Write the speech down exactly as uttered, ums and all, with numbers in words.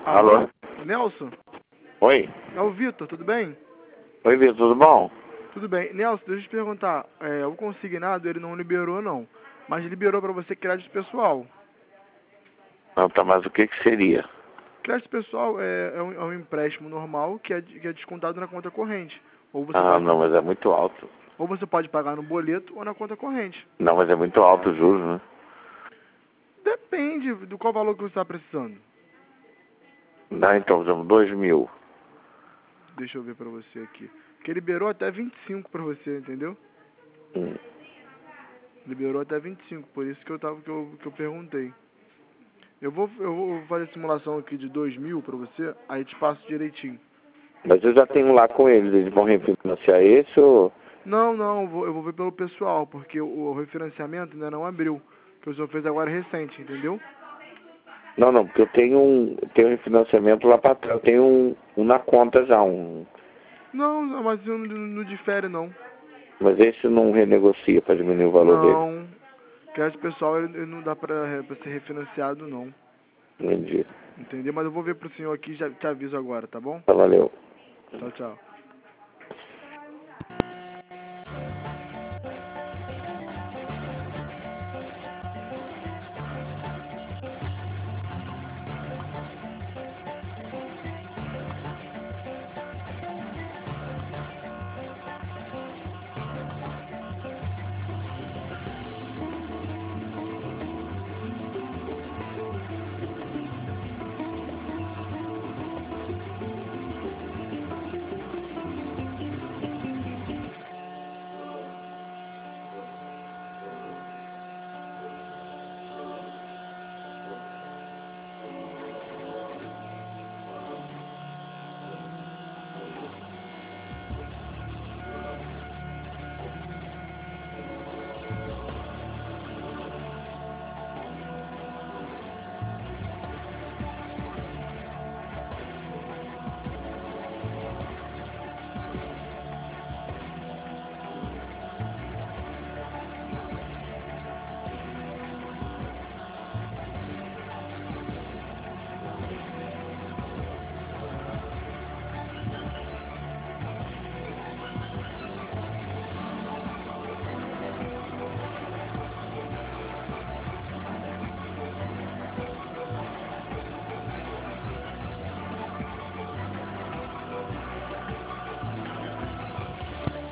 Alô? Nelson? Oi? É o Vitor, tudo bem? Oi, Vitor, tudo bom? Tudo bem. Nelson, deixa eu te perguntar. É, o consignado, ele não liberou, não. Mas liberou para você crédito pessoal. Não, tá, mas o que que seria? Crédito pessoal é, é, um, é um empréstimo normal que é, que é descontado na conta corrente. Ou você, Ah, pode não, pagar, mas é muito alto. ou você pode pagar no boleto ou na conta corrente. Não, mas é muito alto os juros, né? Depende do qual valor que você está precisando. Não, então, por exemplo, dois mil. Deixa eu ver para você aqui. Porque liberou até vinte e cinco para você, entendeu? Hum. Liberou até vinte e cinco, por isso que eu, tava, que eu, que eu perguntei. Eu vou, eu vou fazer a simulação aqui de dois mil para você, aí te passo direitinho. Mas eu já tenho lá com eles, eles vão refinanciar esse ou... Não, não, eu vou, eu vou ver pelo pessoal, porque o, o refinanciamento ainda não abriu. Que o senhor fez agora recente, entendeu? Não, não, porque eu tenho um, tenho um refinanciamento lá pra trás, eu tenho um, um na conta já, um... Não, não, mas não, não, não difere não. Mas esse não renegocia pra diminuir o valor dele. Não, crédito pessoal ele, ele não dá pra, pra ser refinanciado não. Entendi. Entendeu? Mas eu vou ver pro senhor aqui e já te aviso agora, tá bom? Tá, valeu. Tchau, tchau.